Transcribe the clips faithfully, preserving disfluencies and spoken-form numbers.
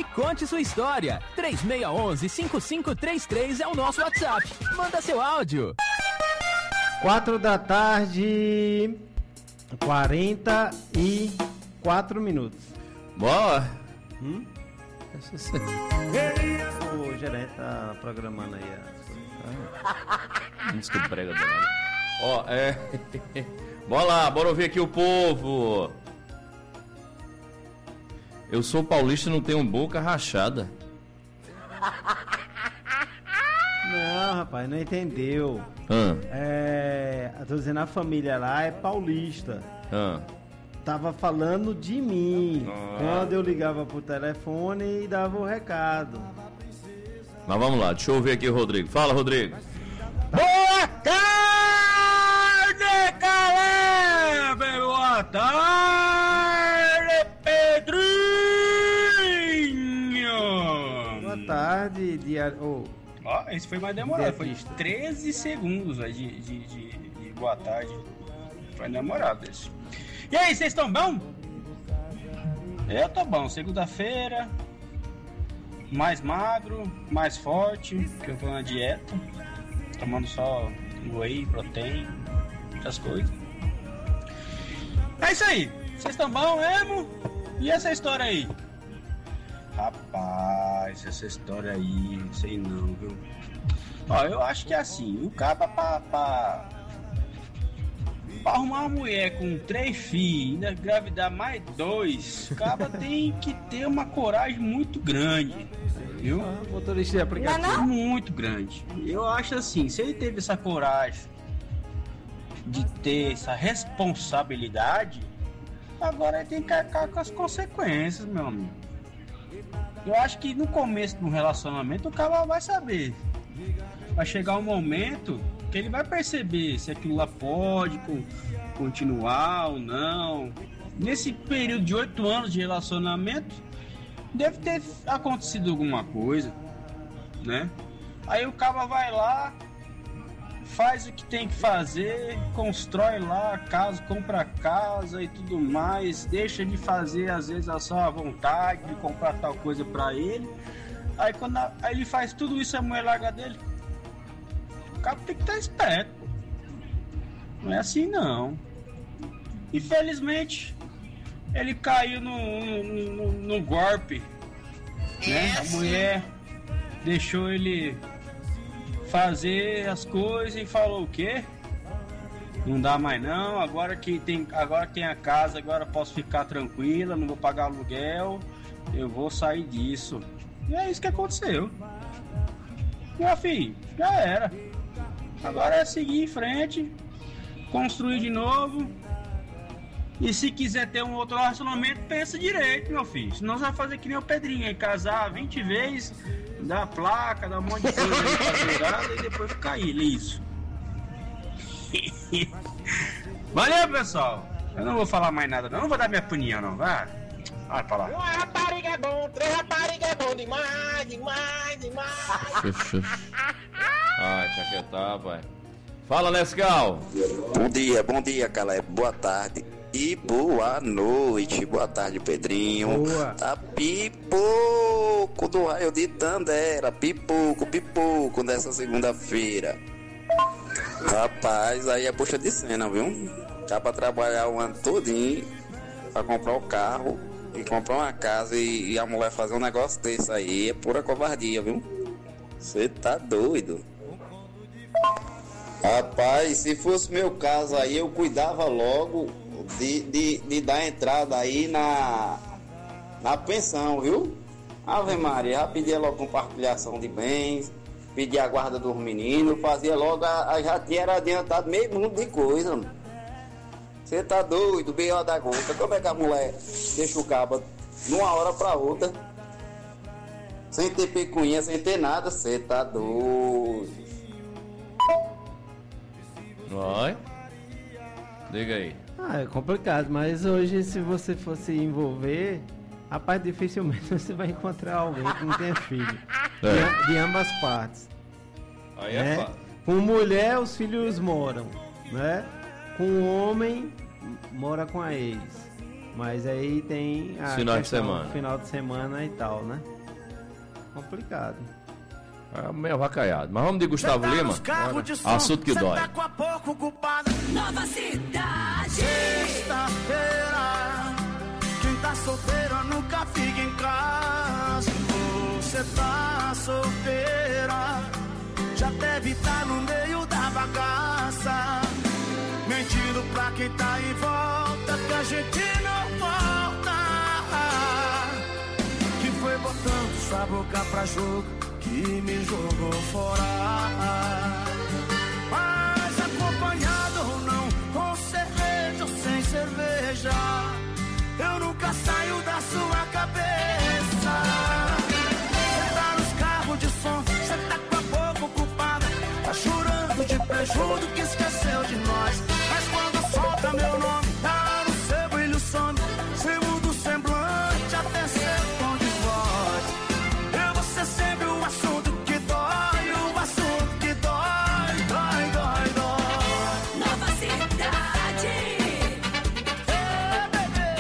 conte sua história. três seis um um, cinco cinco três três é o nosso WhatsApp. Manda seu áudio. Quatro da tarde, quarenta e quatro minutos. Boa! Hum? O gerente tá programando aí a... Diz que prega danado. Ó, é... Bora lá, bora ouvir aqui o povo. Eu sou paulista e não tenho boca rachada. Não, rapaz, não entendeu. Ah. É... Eu tô dizendo, a família lá é paulista. Ah. Tava falando de mim. Ah. Quando eu ligava pro telefone e dava o recado. Mas vamos lá, deixa eu ouvir aqui o Rodrigo. Fala, Rodrigo. Boa tarde, Caleb! Boa tarde, Pedrinho! Boa tarde, diário. Oh, Ó, esse foi mais demorado, foi dentista. treze segundos véio, de, de, de, de boa tarde. Foi demorado esse. E aí, vocês estão bom? Eu tô bom, segunda-feira, mais magro, mais forte, porque eu tô na dieta, tomando só whey, protein, essas coisas. É isso aí, vocês estão bom mesmo? E essa história aí? Rapaz, essa história aí, não sei não, viu? Ó, eu acho que é assim, o cara pra, pra, pra arrumar uma mulher com três filhos, ainda engravidar mais dois, o cara tem que ter uma coragem muito grande, viu? motorista de aplicativo. Muito grande. Eu acho assim, se ele teve essa coragem de ter essa responsabilidade, agora ele tem que arcar com as consequências, meu amigo. Eu acho que no começo do relacionamento o cara vai saber. Vai chegar um momento que ele vai perceber se aquilo lá pode continuar ou não. Nesse período de oito anos de relacionamento, deve ter acontecido alguma coisa, né? Aí o cara vai lá, faz o que tem que fazer, constrói lá a casa, compra a casa e tudo mais, deixa de fazer às vezes a sua vontade de comprar tal coisa pra ele. Aí quando a, aí ele faz tudo isso, a mulher larga dele. O cara tem que estar esperto, pô. Não é assim não. Infelizmente ele caiu no, no, no, no golpe, né? A mulher deixou ele fazer as coisas e falou o quê? Não dá mais não, agora que tem, agora tem a casa, agora posso ficar tranquila, não vou pagar aluguel, eu vou sair disso. E é isso que aconteceu. Meu filho, já era. Agora é seguir em frente, construir de novo. E se quiser ter um outro relacionamento, pensa direito, meu filho. Senão você vai fazer que nem o Pedrinho aí, casar vinte vezes, dar placa, dar um monte de coisa aí pra e depois ficar aí, liso. Valeu, pessoal. Eu não vou falar mais nada, não. Não vou dar minha opinião, não. Vai. Vai pra lá. Uma rapariga é bom, três rapariga é bom demais, demais, demais. Ai, deixa quietar, pai. Fala, Nescau. Bom dia, bom dia, Caleb. Boa tarde. E boa noite, boa tarde, Pedrinho. Boa. Tá pipoco do raio de Tandera, pipoco, pipoco dessa segunda-feira. Rapaz, aí é puxa de cena, viu? Dá pra trabalhar o ano todinho pra comprar o carro e comprar uma casa e, e a mulher fazer um negócio desse aí é pura covardia, viu? Você tá doido. Rapaz, se fosse meu caso aí, eu cuidava logo de, de, de dar entrada aí na, na pensão, viu? Ave Maria, já pedia logo compartilhação de bens, pedia a guarda dos meninos, fazia logo, a, a, já tinha adiantado meio mundo de coisa, mano. Você tá doido, B O da gota. Como é que a mulher deixa o cabo de uma hora pra outra, sem ter pecunha, sem ter nada? Você tá doido. Vai. Diga aí. Ah, é complicado, mas hoje se você for se envolver, rapaz, dificilmente você vai encontrar alguém que não tenha filho. É. De, de ambas partes. Aí é né? fácil. Com mulher, os filhos moram, né? Com homem, mora com a ex. Mas aí tem a Final de questão do semana. final de semana e tal, né? Complicado. É meio avacaiado. Mas vamos de Gustavo Cê tá Lima. nos carros de som, Assunto que cê dói. tá com a pouco ocupado. Nova Cidade. Sexta-feira, quem tá solteiro nunca fica em casa. Você tá solteira, já deve estar no meio da bagaça, mentindo pra quem tá em volta que a gente não volta. Que foi botando sua boca pra jogo que me jogou fora. Mas acompanhado ou não, com cerveja ou sem cerveja, eu nunca saio da sua cabeça. Cê tá nos carros de som, cê tá com a boca ocupada, tá chorando de prejuízo que esqueceu de nós. Mas quando solta meu nome, tá no seu brilho some, cê muda o semblante até seu tom de voz. Eu vou ser sempre o assunto que dói, o assunto que dói, dói, dói, dói. Nova Cidade. Ei, bebê.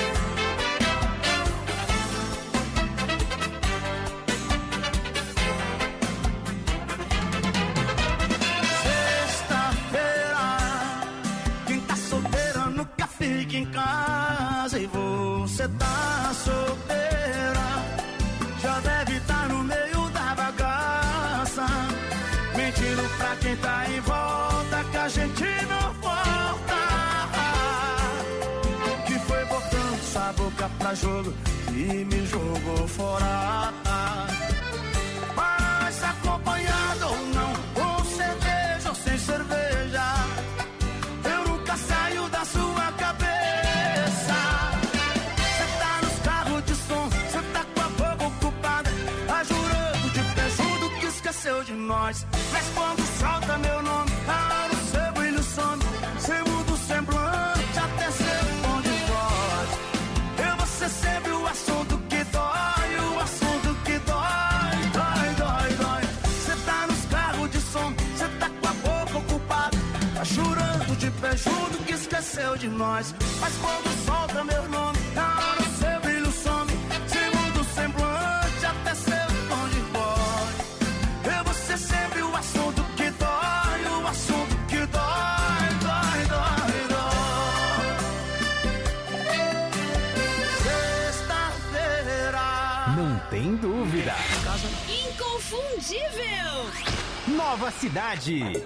Sexta-feira, quem tá solteira nunca fica em casa. E você tá solteira, já deve estar no meio da bagaça, mentindo pra quem tá em volta que a gente não volta. Que foi botando sua boca pra jogo que me jogou fora. Mas acompanhado ou não, com cerveja ou sem cerveja, eu nunca saio da sua cabeça. Cê tá nos carros de som, cê tá com a boca ocupada, tá jurando de prejuízo que esqueceu de nós. Mas quando solta meu nome, tá no seu brilho some, cê muda o semblante até seu tom de voz. Eu vou ser sempre o assunto que dói, o assunto que dói, dói, dói, dói. Cê tá nos carros de som, cê tá com a boca ocupada, tá chorando de prejuízo que esqueceu de nós. Mas quando solta meu nome, tá no seu brilho some, cê muda o semblante até seu tom de voz. Eu vou ser sempre o assunto que dói, o assunto que dói, dói, dói, dói. Sexta-feira. Não tem dúvida. Inconfundível. Nova Cidade.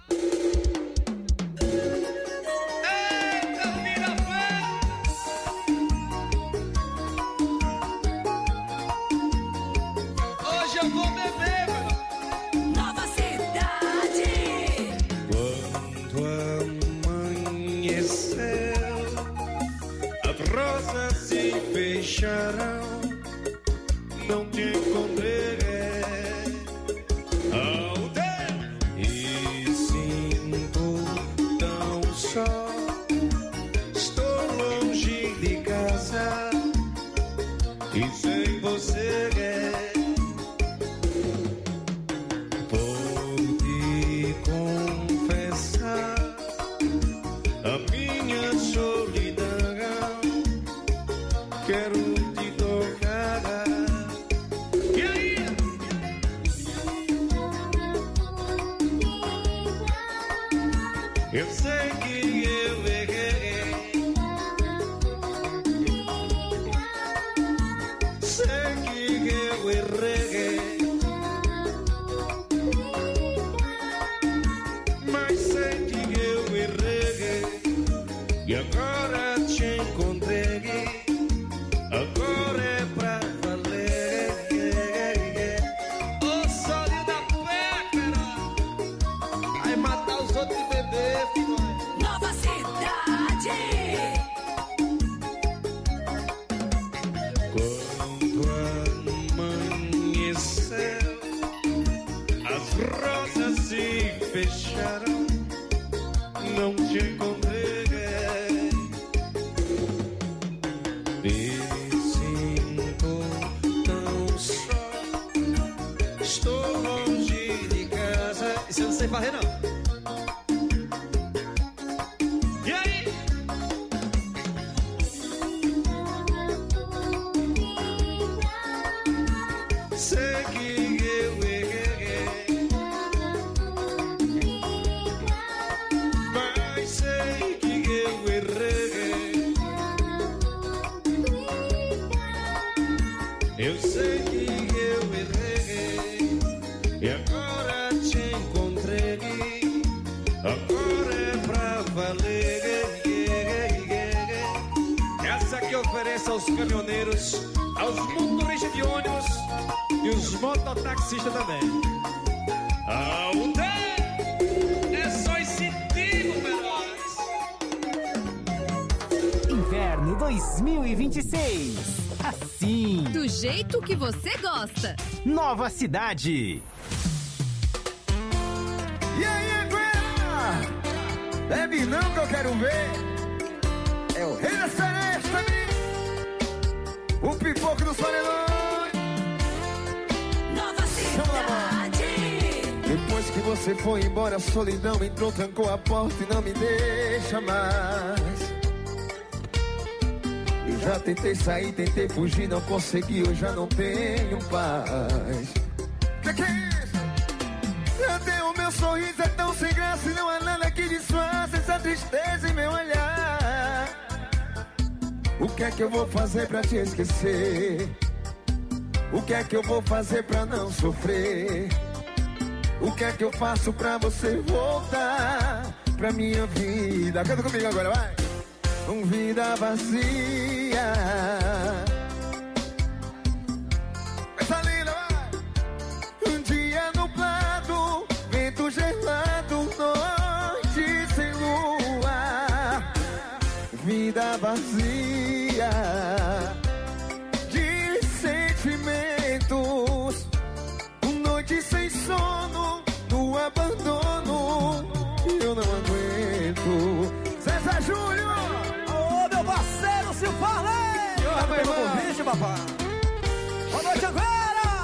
Hoje eu vou beber, meu. Nova Cidade. Quando amanheceu, as rosas se fecharam, não te encontrei ao tempo e sinto tão só. Estou longe de casa e sem você. Vou te confessar a minha solidão. Quero te tocar. E aí? Eu sei que eu errei, sei que eu errei, mas sei que eu errei. E agora te encontrei, agora é pra valer. Ô sólido da pé, vai matar os outros e beber, filho. Nova Cidade. Quando amanheceu, as rosas se fecharam, não te encontrei. Me sinto tão só, estou longe de casa. Isso eu não sei varrer, não. E aí? sei que eu errei, mas sei que eu errei. Eu sei que eu errei e agora te encontrei. Agora é pra valer. Essa que oferece aos caminhoneiros, aos motoristas de ônibus e os mototaxistas também. Aldeia é só incentivo, menores. Inverno dois mil e vinte e seis. Assim. Do jeito que você gosta. Nova Cidade. E aí, Aguera? Bebe não que eu quero ver. É o rei da seresta, o pipoco dos paredões. Nova Cidade. Depois que você foi embora, a solidão entrou, trancou a porta e não me deixa mais. Eu já tentei sair, tentei fugir, não consegui, eu já não tenho paz. Que que é isso? Até o meu sorriso é tão sem graça e não há nada que disfarce essa tristeza em meu olhar. O que é que eu vou fazer pra te esquecer? O que é que eu vou fazer pra não sofrer? O que é que eu faço pra você voltar pra minha vida? Canta comigo agora, vai! Um vida vazia. Essa linda, vai! Um dia nublado, vento gelado, noite sem lua. Vida vazia de sentimentos, noite sem sono, no abandono, eu não aguento. César Júnior! Ô, meu parceiro, se fala! Ô, meu irmão! Convite, papai! Boa noite agora!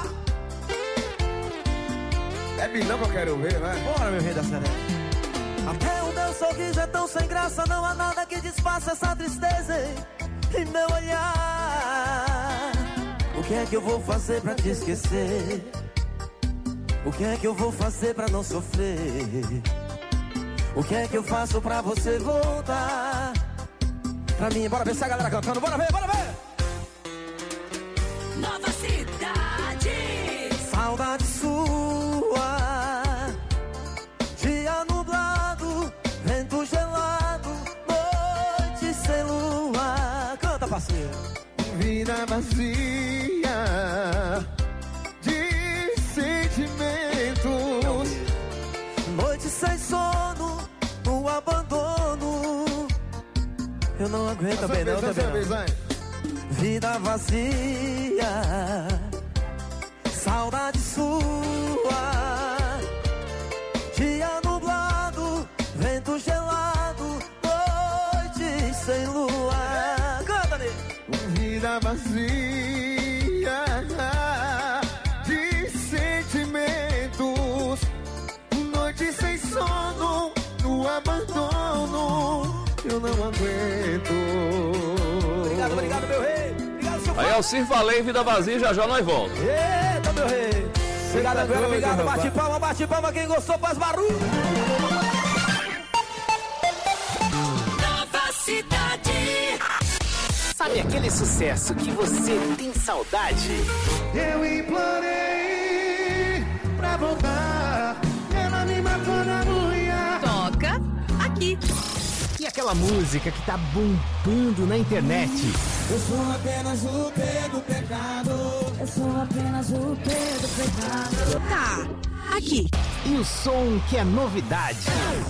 É bilhão que eu quero ver, vai! Bora, meu rei da serena! Até o meu sorriso é tão sem graça, não há nada que disfarce essa tristeza em meu olhar. O que é que eu vou fazer pra te esquecer? O que é que eu vou fazer pra não sofrer? O que é que eu faço pra você voltar pra mim? Bora ver essa galera cantando, bora ver, bora ver! Nova Cidade. Saudade sua, dia nublado, vento gelado, noite sem lua. Canta, parceiro. Vida vazia de sentimentos, noite sem sono, no abandono. Eu não aguento também não, também não. Vida vazia, saudade sua, dia nublado, vento gelado, noite sem lua. Canta, Ney! Vida vazia de sentimentos, noite sem sono, no abandono, eu não aguento. Obrigado, obrigado, meu rei. Obrigado, seu Aí é o Cir Valei, Vida Vazia, já já nós volta. Eita, meu rei. Obrigado, Aguera, obrigado. Bate palma, bate palma. Quem gostou faz barulho. Nova Cidade. Sabe aquele sucesso que você tem saudade? Eu implorei pra voltar, ela me matou na unha. Toca aqui. E aquela música que tá bombando na internet? Eu sou apenas o P do pecado. Eu sou apenas o P do pecado. Tá aqui. E o som que é novidade?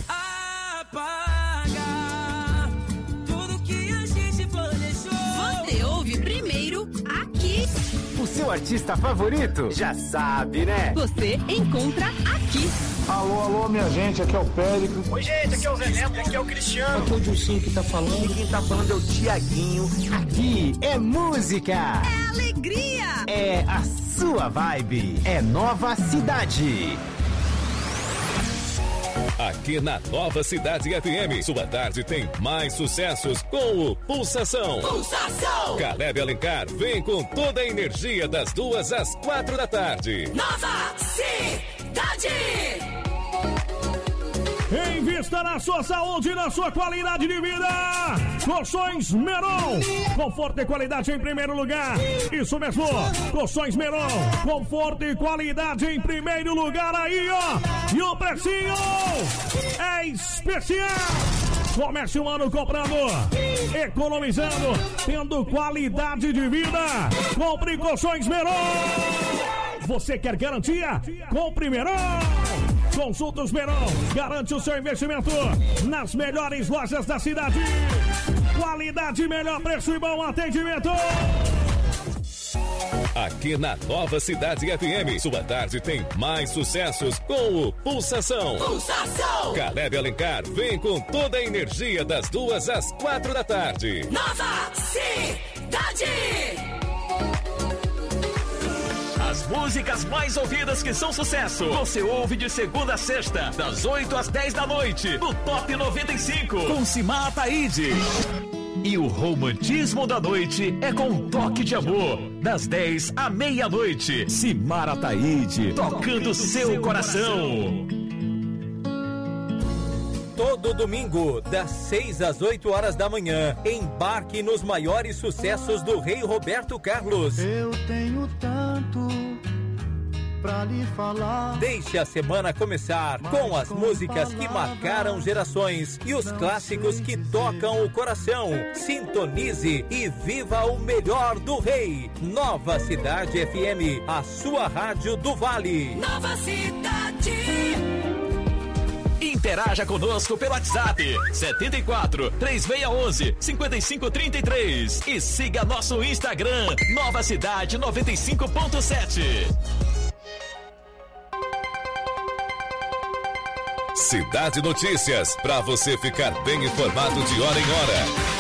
Apaga tudo que a gente planejou. Você ouve primeiro aqui. O seu artista favorito? Já sabe, né? Você encontra aqui. Alô, alô, minha gente, aqui é o Péricles. Oi, gente, aqui é o Zé Neto, aqui é o Cristiano. Aqui é o Dilcinho que tá falando. E quem tá falando é o Tiaguinho. Aqui é música. É alegria. É a sua vibe. É Nova Cidade. Aqui na Nova Cidade F M, sua tarde tem mais sucessos com o Pulsação. Pulsação! Caleb Alencar vem com toda a energia das duas às quatro da tarde. Nova Cidade! Invista na sua saúde e na sua qualidade de vida. Colchões Meron. Conforto e qualidade em primeiro lugar. Isso mesmo. Colchões Meron. Conforto e qualidade em primeiro lugar aí, ó. E o precinho é especial. Comece o ano comprando, economizando, tendo qualidade de vida. Compre Colchões Meron. Você quer garantia? Compre Meron. Consultas Meron, garante o seu investimento nas melhores lojas da cidade. Qualidade, melhor preço e bom atendimento. Aqui na Nova Cidade F M, sua tarde tem mais sucessos com o Pulsação. Pulsação! Caleb Alencar vem com toda a energia das duas às quatro da tarde. Nova Cidade! As músicas mais ouvidas que são sucesso, você ouve de segunda a sexta, das oito às dez da noite, no Top noventa e cinco, com Simar Ataíde. E o romantismo da noite é com um toque de amor, das dez à meia-noite. Simar Ataíde, tocando seu coração. Todo domingo, das seis às oito horas da manhã, embarque nos maiores sucessos do rei Roberto Carlos. Eu tenho tanto pra lhe falar. Deixe a semana começar com as músicas que marcaram gerações e os clássicos que tocam o coração. Sintonize e viva o melhor do rei. Nova Cidade F M, a sua rádio do Vale. Nova Cidade. Interaja conosco pelo WhatsApp setenta e quatro, três seis um um, cinco cinco três três e siga nosso Instagram Nova Cidade noventa e cinco ponto sete. Cidade Notícias, para você ficar bem informado de hora em hora.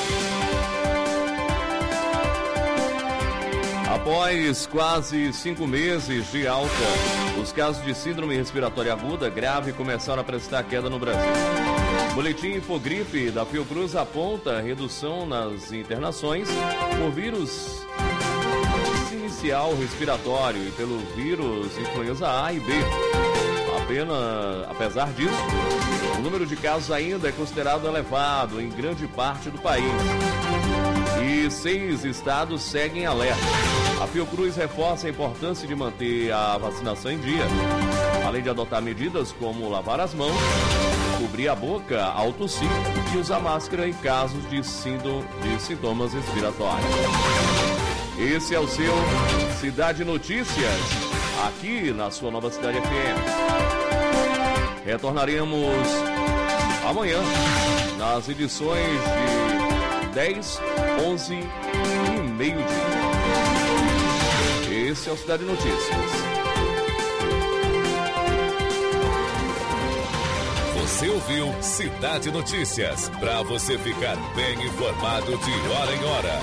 Após quase cinco meses de alta, os casos de síndrome respiratória aguda grave começaram a apresentar queda no Brasil. O boletim Infogripe da Fiocruz aponta redução nas internações por vírus inicial respiratório e pelo vírus influenza A e B. Apenas, apesar disso, o número de casos ainda é considerado elevado em grande parte do país. E seis estados seguem alerta. A Fiocruz reforça a importância de manter a vacinação em dia, além de adotar medidas como lavar as mãos, cobrir a boca ao tossir e usar máscara em casos de, síndrome, de sintomas respiratórios. Esse é o seu Cidade Notícias, aqui na sua Nova Cidade F M. Retornaremos amanhã nas edições de dez, onze e meio-dia. Esse é o Cidade Notícias. Você ouviu Cidade Notícias, para você ficar bem informado de hora em hora.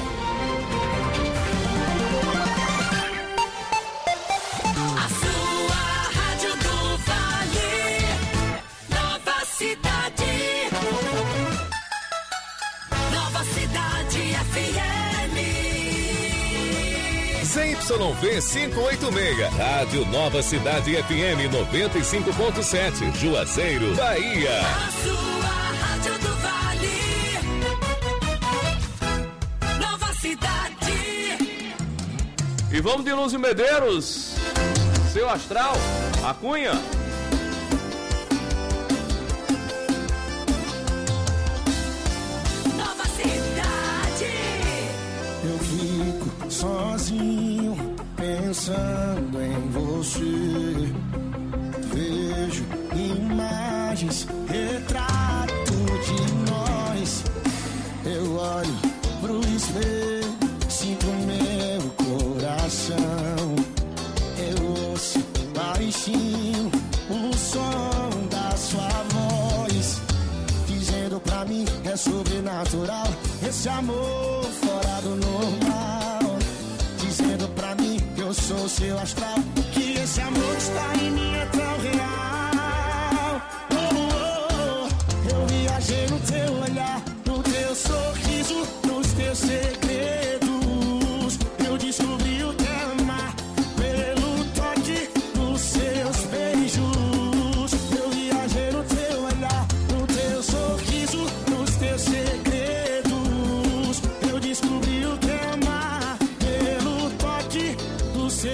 A sua rádio do Vale, Nova Cidade, Nova Cidade F M. Z Y V quinhentos e oitenta e seis, Rádio Nova Cidade F M noventa e cinco ponto sete, Juazeiro, Bahia. A sua rádio do Vale, Nova Cidade. E vamos de Lúcio Medeiros, seu astral, a Cunha. Nova Cidade. Eu fico sozinho pensando em você. Vejo imagens, retrato de nós. Eu olho pro espelho, sinto meu coração. Eu ouço baixinho o som da sua voz, dizendo pra mim é sobrenatural esse amor fora do normal. Dizendo pra mim que eu sou seu astral, que esse amor que está em mim é tão real. Oh, oh.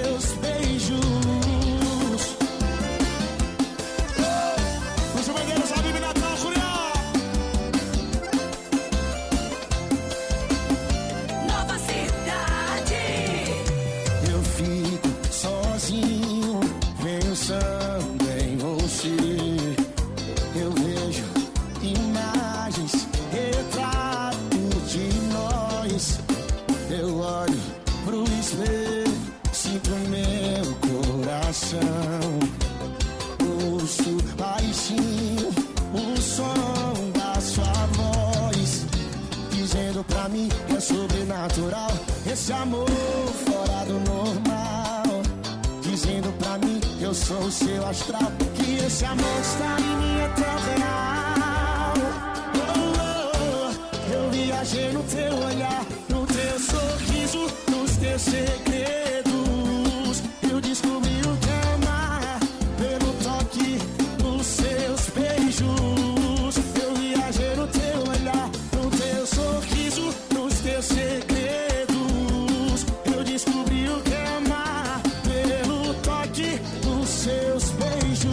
seus beijos. Os bandeiros Habib Natal, Julião. Nova Cidade. Eu fico sozinho pensando em você. Eu vejo imagens, retratos de nós. Eu olho pro espelho, sinto meu coração. Ouço baixinho o som da sua voz, dizendo pra mim que é sobrenatural esse amor fora do normal. Dizendo pra mim que eu sou o seu astral, que esse amor está em mim é tão real. Oh, oh, eu viajei no teu olhar, no teu sorriso, nos teus segredos. Eu descobri o que é amar pelo toque dos seus beijos. Eu viajei no teu olhar, no teu sorriso, nos teus segredos. Eu descobri o que é amar pelo toque dos seus beijos.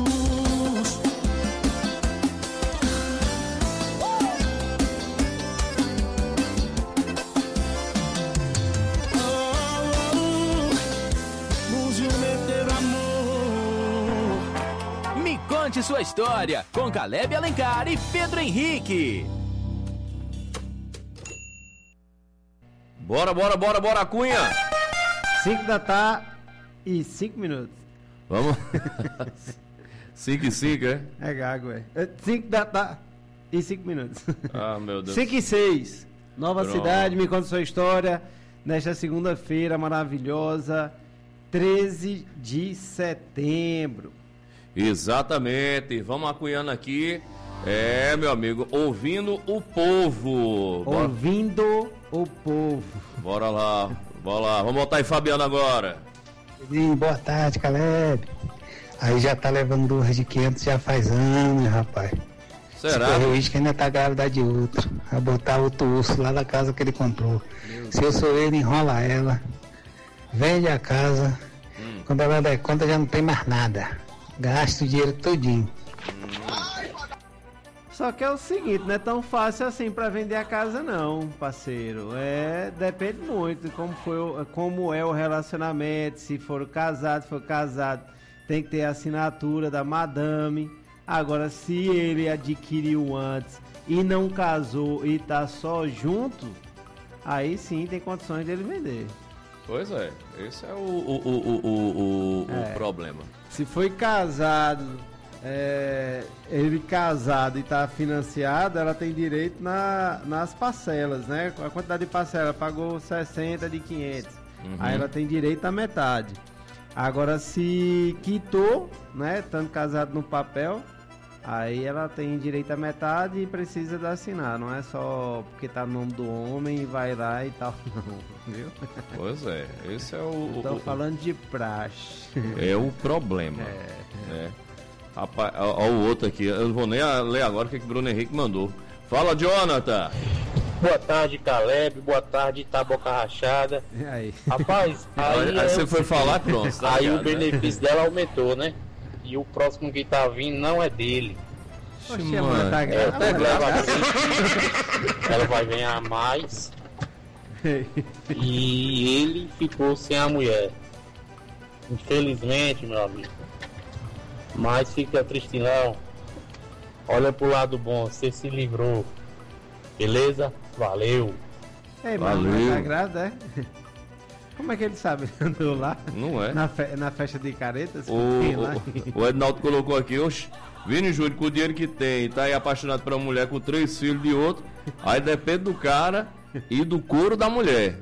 Me conte sua história com Caleb Alencar e Pedro Henrique. Bora, bora, bora, bora, Cunha. cinco da tarde e cinco minutos. Vamos. cinco e cinco, é? É gago, é. cinco da tarde e cinco minutos. Ah, meu Deus. cinco e seis. Nova Pronto. Cidade, me conta sua história. Nesta segunda-feira maravilhosa, treze de setembro. Exatamente. Vamos acunhando aqui. É, meu amigo, ouvindo o povo. Bora. Ouvindo o povo. Bora lá, bora lá. Vamos botar aí Fabiano agora. Sim, boa tarde, Caleb. Aí já tá levando duas de quinhentos já faz anos, rapaz. Será? Se correr o risco ainda tá grávida de outro. Vai botar outro urso lá da casa que ele comprou. Se eu sou ele, enrola ela. Vende a casa. Hum. Quando ela der conta já não tem mais nada. Gasta o dinheiro todinho. Só que é o seguinte, não é tão fácil assim pra vender a casa não, parceiro. É, depende muito como foi, o- como é o relacionamento, se for casado, se for casado, tem que ter a assinatura da madame. Agora, se ele adquiriu antes e não casou e tá só junto, aí sim tem condições dele vender. Pois é, esse é o, o, o, o, o, o É. problema. Se foi casado, é, ele casado e tá financiado, ela tem direito na, nas parcelas, né? A quantidade de parcela, pagou sessenta de quinhentos. Uhum. Aí ela tem direito à metade. Agora, se quitou, né? Estando casado no papel, aí ela tem direito à metade e precisa de assinar. Não é só porque tá no nome do homem e vai lá e tal, não, viu? Pois é, esse é o... Tô o- falando de praxe. É o problema. É. né? Rapaz, ó, ó o outro aqui. Eu não vou nem a- ler agora o que, que o Bruno Henrique mandou. Fala, Jonathan. Boa tarde, Caleb. Boa tarde, Taboca Rachada. E aí? Rapaz, aí, Aí é você o foi seguinte, falar, pronto, tá aí o ligado, né? benefício dela aumentou, né? E o próximo que tá vindo não é dele. Oxe, mano. mano, tá É, grávida. até leva assim, ela vai ganhar mais. E ele ficou sem a mulher. Infelizmente, meu amigo. Mas fica triste não. Olha pro lado bom, você se livrou. Beleza? Valeu. Ei, mas Valeu. mas tá grávida, é? Como é que ele sabe? Ele andou lá? Não é. Na, fe- na festa de caretas? O, Tem lá. o, o Ednaldo colocou aqui, oxe, Vini Júnior, com o dinheiro que tem, tá aí apaixonado por uma mulher com três filhos de outro, aí depende do cara e do couro da mulher.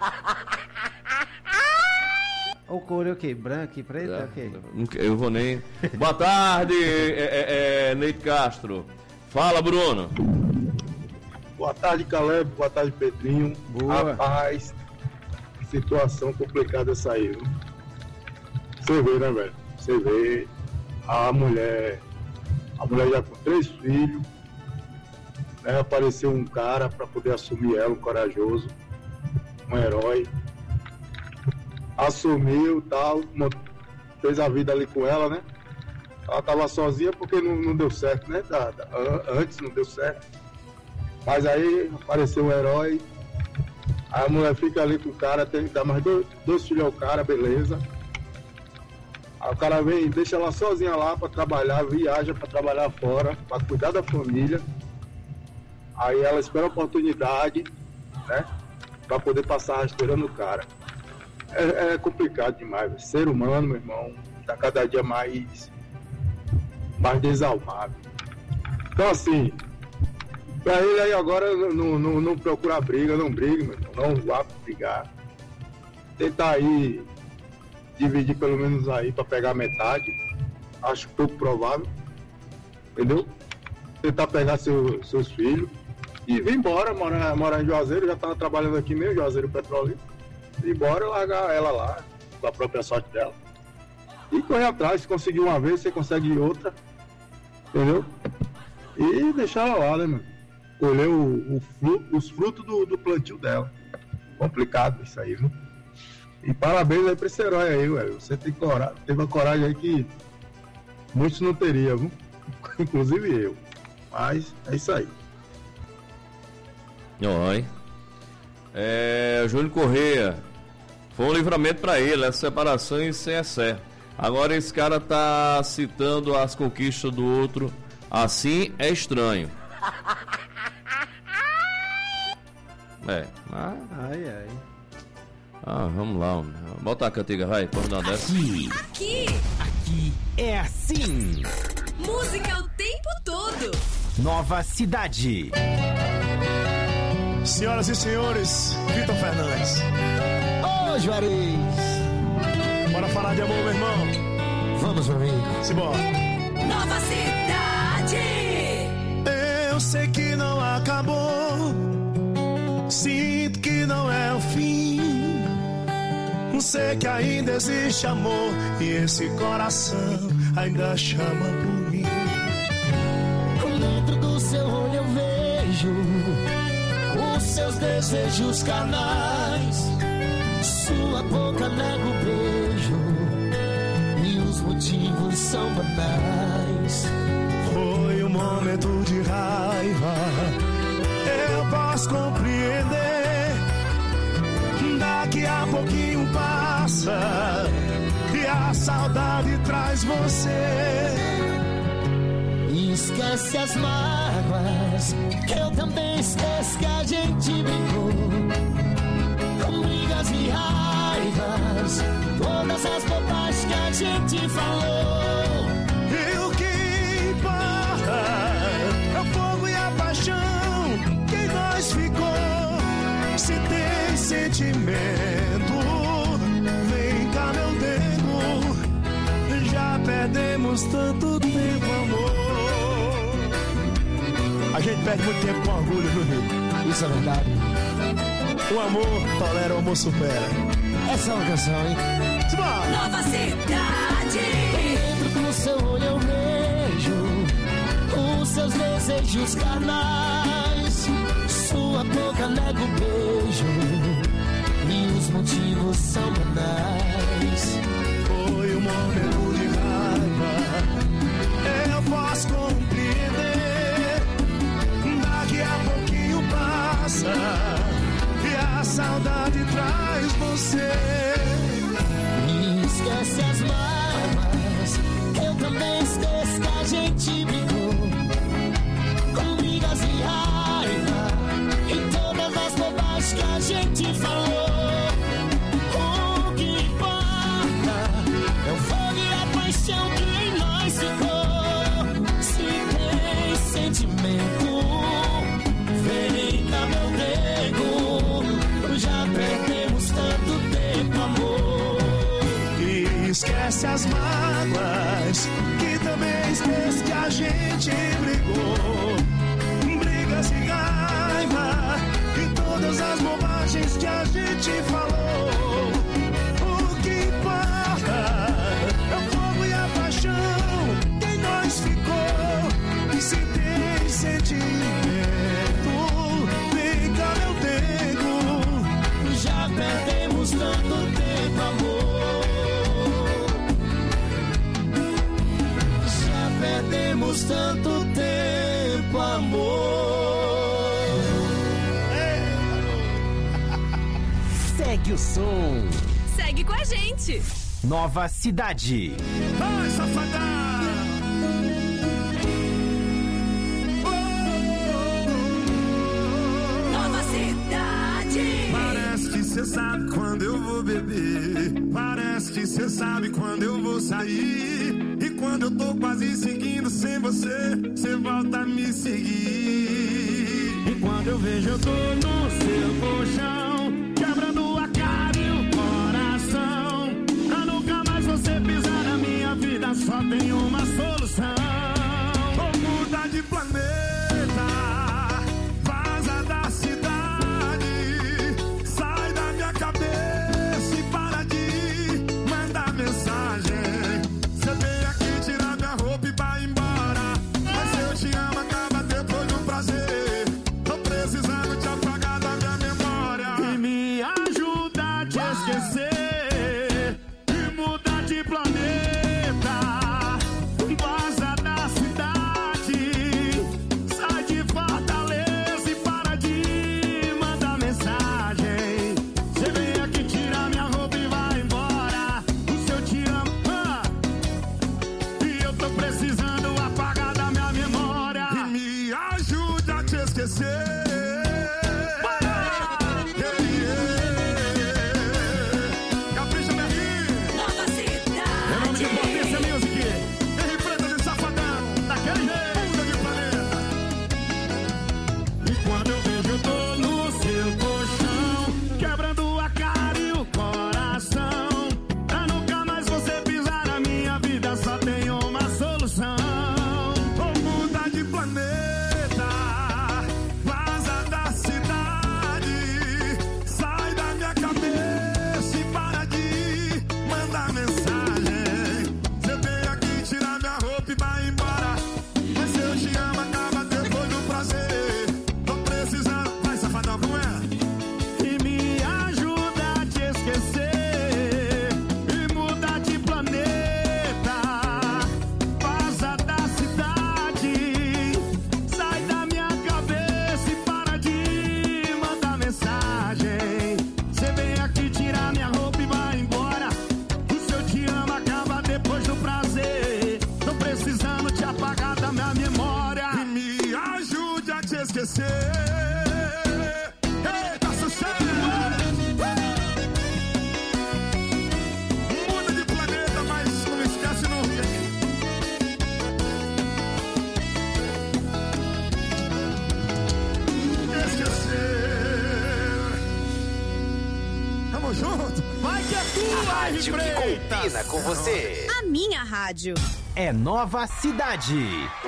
O couro é o quê? Branco e preto? É o quê? Não que- Eu vou nem... Boa tarde, é, é, é, Neide Castro. Fala, Bruno. Boa tarde, Caleb. Boa tarde, Pedrinho. Boa. Rapaz, que situação complicada essa aí, viu? Você vê, né, velho? Você vê a mulher, a mulher já com três filhos, né? Apareceu um cara para poder assumir ela, um corajoso, um herói. assumiu e tal, fez a vida ali com ela, né? Ela tava sozinha porque não, não deu certo, né? Da, da, antes não deu certo. Mas aí apareceu o herói. Aí a mulher fica ali com o cara, tem que dar mais dois, dois filhos ao cara, beleza. Aí o cara vem, deixa ela sozinha lá pra trabalhar, viaja pra trabalhar fora, pra cuidar da família. Aí ela espera a oportunidade, né? Pra poder passar rasteira no cara. É, é complicado demais, véio. Ser humano, meu irmão, tá cada dia mais, mais desalmado. Então assim, pra ele aí agora não, não, não procurar briga, não brigue, meu irmão, não vá brigar. Tentar aí dividir pelo menos aí pra pegar metade. Acho pouco provável. Entendeu? Tentar pegar seu, seus filhos e vir embora, morar, morar em Juazeiro, já tava trabalhando aqui mesmo, Juazeiro Petróleo. Ir embora e largar ela lá, com a própria sorte dela. E correr atrás, se conseguir uma vez, você consegue outra. Entendeu? E deixar ela lá, né, mano? Colher o, o fruto, os frutos do, do plantio dela. Complicado isso aí, viu? E parabéns aí pra esse herói aí, velho. Você tem coragem, teve uma coragem aí que muitos não teriam, viu? Inclusive eu. Mas é isso aí. Oi. É, Júlio Correia. Foi um livramento pra ele, essa separação e isso é certo. Agora esse cara tá citando as conquistas do outro. Assim é estranho. É. Ah, ai, ai. Ah, vamos lá. Bota a cantiga, vai. Vamos dar dessa. Aqui. Aqui. Aqui é assim. Música o tempo todo. Nova Cidade. Senhoras e senhores, Vitor Fernandes. Ô, Juarez. Bora falar de amor, meu irmão. Vamos, meu amigo. Simbora. Nova Cidade. Eu sei que não acabou. Sinto que não é o fim. Sei que ainda existe amor e esse coração ainda chama por mim. Dentro do seu olho eu vejo os seus desejos carnais. Sua boca nega o beijo e os motivos são banais. Foi um momento de raiva, eu posso compreender. Daqui a pouquinho passa e a saudade traz você. Esquece as mágoas, que eu também esqueço que a gente brincou. Com brigas e raivas, todas as bobagens que a gente falou. E o que importa é o fogo e a paixão que nós ficou. Se tem sentimento, vem cá, meu tempo. Já perdemos tanto tempo, amor. A gente perde muito tempo com orgulho, viu, Rio? Isso é verdade. O amor tolera, o amor supera. Essa é uma canção, hein? Simbora! Nova Cidade. Dentro do seu olho eu vejo os seus desejos carnais. Sua boca nega o beijo e os motivos são banais. Foi um momento de raiva, eu posso compreender. Daqui a pouquinho passa e a saudade traz você. Esquece as mágoas, que eu também esqueço que a gente brigou. Com brigas e raiva e todas as bobagens que a gente falou. O que importa é o fogo e a paixão que em nós ficou. Se tem sentimento, vem cá, meu nego. Já perdemos tanto tempo, amor. E esquece as mágoas, que também esquece que a gente brigou. Brigas e raiva e todas as bobagens que a gente falou. O que importa é o fogo e a paixão que nós ficou. Se tem sentimento, vem cá, meu tempo. Já perdemos tanto tempo, amor. juntos tanto tempo, amor. Segue o som. Segue com a gente. Nova Cidade. Vai, safadão! Nova Cidade. Parece que cê sabe quando eu vou beber. Parece que cê sabe quando eu vou sair. E quando eu tô quase seguindo sem você, cê volta a me seguir. E quando eu vejo eu tô no seu colchão, quebrando a cara e o coração. Pra nunca mais você pisar na minha vida, só tem uma solução. Vou mudar de planeta, vaza da cidade, sai da minha cabeça e para de mandar mensagem. Você vem aqui tirar minha roupa e vai embora, mas se eu te amo acaba depois do prazer. Tô precisando te apagar da minha memória e me ajuda a te esquecer e mudar de planeta, vaza da cidade, sai de Fortaleza e para de mandar mensagem. Você vem aqui tirar minha roupa e vai embora, o seu te amo, ah, e eu tô precisando apagar da minha memória e me ajuda a te esquecer. Capricha, minha filha. Nova Cidade. Em nome de Potência Music, Henri Preta de Safadão, daquele jeito, muda de planeta. E quando eu vejo eu tô no seu colchão, quebrando a cara e o coração. Pra nunca mais você pisar na minha vida, só tem uma solução. Vou mudar de planeta, vaza da cidade, sai da minha cabeça e para de mandar mensagem. Você vem aqui tirar minha roupa e vai embora, mas se eu te amo acaba depois do prazer. Tô precisando, vai safadão, como é? E me ajuda a te esquecer e mudar de planeta, vaza da cidade, sai da minha cabeça e para de mandar mensagem. Você vem aqui tirar minha roupa e vai embora, o seu te amo acaba depois do prazer. Tô precisando te apagar da minha memória e me ajude a te esquecer. Eita, sucesso! Muda de planeta, mas não esquece nunca. Esquecer. Tamo junto. Vai que é tua, Rádio que Freitas. combina com você. A minha rádio. É Nova Cidade.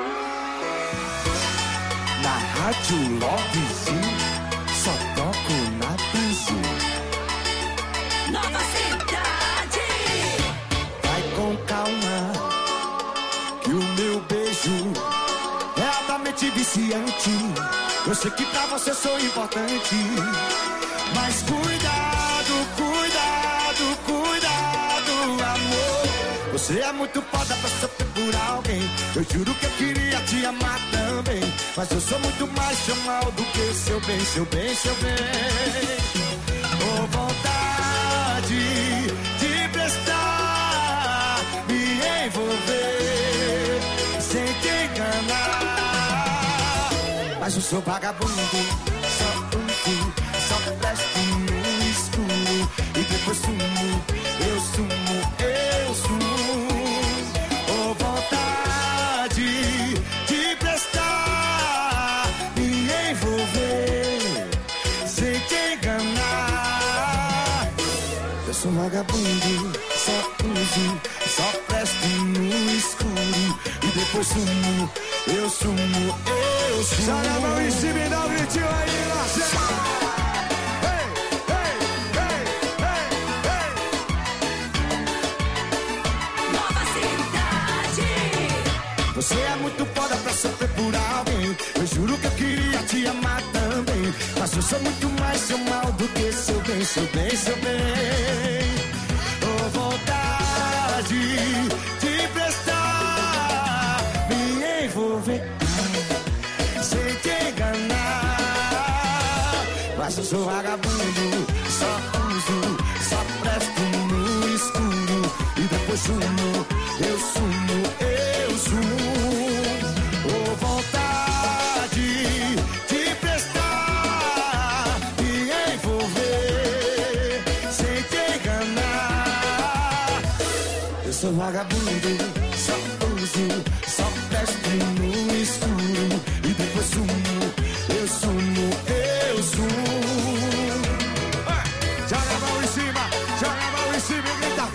Na Rádio Lovezinho, só toco na Brasil. Nova Cidade. Vai com calma, que o meu beijo é altamente viciante. Eu sei que pra você sou importante, mas cuidado, cuidado, cuidado, amor. Você é muito foda pra sofrer por alguém. Eu juro que eu queria te amar também, mas eu sou muito mais seu mal do que seu bem, seu bem, seu bem. Ô vontade de prestar, me envolver sem te enganar, mas eu sou vagabundo, só uso, só presto no escuro e depois sumo, eu sumo, eu sumo. Ô vontade de prestar, me envolver sem te enganar. Eu sou vagabundo, só uso, só presto no escuro e depois sumo, eu sumo, eu sumo. Joga a mão em cima e dá um gritinho aí, Marcelo. Você é muito foda pra sofrer por alguém. Eu juro que eu queria te amar também, mas eu sou muito mais seu mal do que seu bem, seu bem, seu bem. Ô vontade de prestar, me envolver sou vagabundo, só uso, só presto no escuro e depois sumo, eu sumo, eu sumo. Ô vontade de prestar e envolver sem te enganar. Eu sou vagabundo, só uso, só presto no escuro e depois sumo, eu sumo, eu sumo. Joga a mão em cima, joga a mão em cima e grita.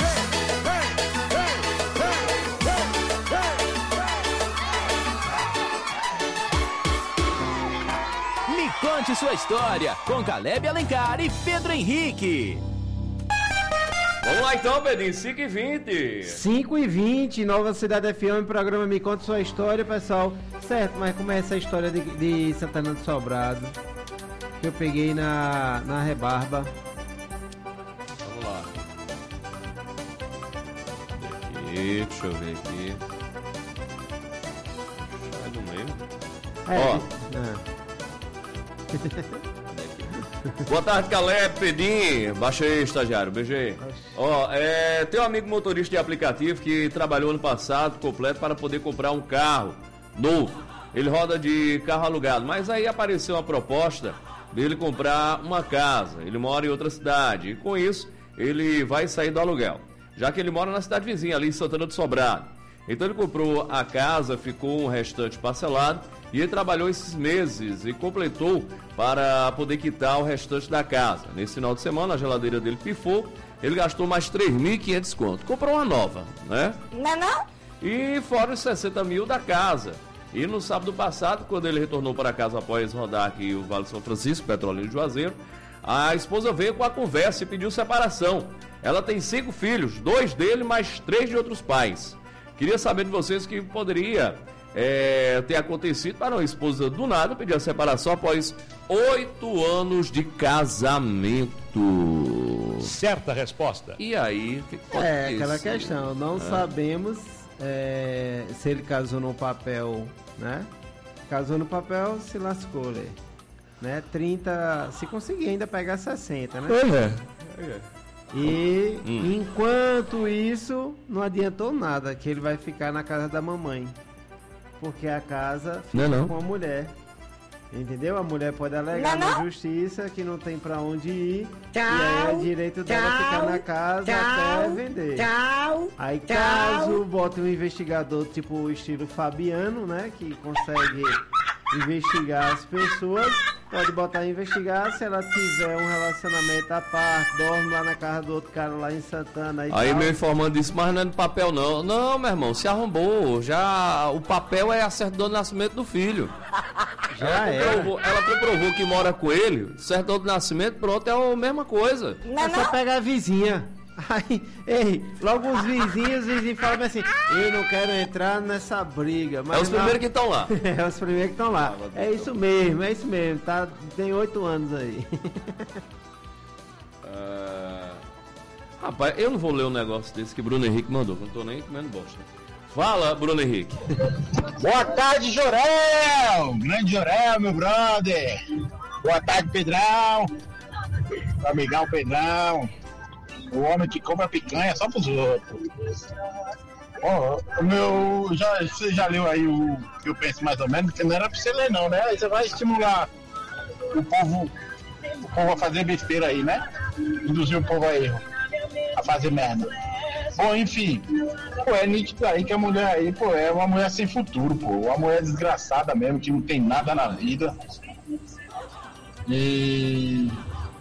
Me conte sua história com Caleb Alencar e Pedro Henrique. Vamos lá então, Pedrinho, cinco e vinte. cinco e vinte, Nova Cidade F M, programa Me Conta Sua História, pessoal. Certo, mas como é essa história de, de Santana do Sobrado? Que eu peguei na, na rebarba. Vamos lá. Aqui, deixa eu ver aqui. É do meio. É, Ó. Boa tarde, Caleb, Pedinho. Baixa aí, estagiário. Beijo aí. Ó, é, tem um amigo motorista de aplicativo que trabalhou ano passado completo para poder comprar um carro novo. Ele roda de carro alugado, mas aí apareceu uma proposta dele comprar uma casa. Ele mora em outra cidade e com isso ele vai sair do aluguel, já que ele mora na cidade vizinha, ali em Santana do Sobrado. Então ele comprou a casa, ficou um restante parcelado e ele trabalhou esses meses e completou para poder quitar o restante da casa. Nesse final de semana a geladeira dele pifou, ele gastou mais três mil e quinhentos conto. Comprou uma nova, né? Não, não? E fora os sessenta mil da casa. E no sábado passado, quando ele retornou para casa após rodar aqui o Vale São Francisco, Petrolina de Juazeiro, a esposa veio com a conversa e pediu separação. Ela tem cinco filhos, dois dele, mais três de outros pais. Queria saber de vocês o que poderia é, ter acontecido para a esposa do nada pedir a separação após oito anos de casamento. Certa resposta. E aí, o que pode É, ter aquela sido? questão, não É. sabemos é, se ele casou no papel, né? Casou no papel, se lascou, né? né? trinta, se conseguir ainda pegar sessenta, né? É. E Hum. enquanto isso, não adiantou nada, que ele vai ficar na casa da mamãe. Porque a casa fica Não, não. com a mulher. Entendeu? A mulher pode alegar Não, não. na justiça que não tem pra onde ir. Tchau, e aí é direito dela tchau, ficar na casa tchau, até vender. tchau, Aí tchau. caso bota um investigador tipo estilo Fabiano, né? Que consegue investigar as pessoas, pode botar e investigar. Se ela tiver um relacionamento à parte, dorme lá na casa do outro cara lá em Santana e Aí tal. meu informando disse, mas não é no papel não. Não, meu irmão, se arrombou. Já o papel é a certidão de nascimento do filho. Já ela, é. comprovou, ela comprovou que mora com ele, certidão de nascimento, pronto, é a mesma coisa. É só pegar a vizinha. Aí, ei, logo os vizinhos, os vizinhos falam assim, eu não quero entrar nessa briga. Mas É os não- primeiros que estão lá. É os primeiros que estão lá. É isso mesmo, é isso mesmo. Tá, tem oito anos aí. Ah, rapaz, eu não vou ler um negócio desse que Bruno Henrique mandou, que eu não tô nem comendo bosta. Fala, Bruno Henrique. Boa tarde, Jorel! Grande Jorel, meu brother! Boa tarde, Pedrão! Amigão Pedrão! O homem que compra picanha só pros outros. Ó, o meu. Já, você já leu aí o que eu penso mais ou menos? Que não era pra você ler, não, né? Aí você vai estimular o povo, o povo a fazer besteira aí, né? Induzir o povo a erro, a fazer merda. Bom, enfim, pô, é nítido aí que a mulher aí, pô, é uma mulher sem futuro, pô. Uma mulher desgraçada mesmo, que não tem nada na vida. E.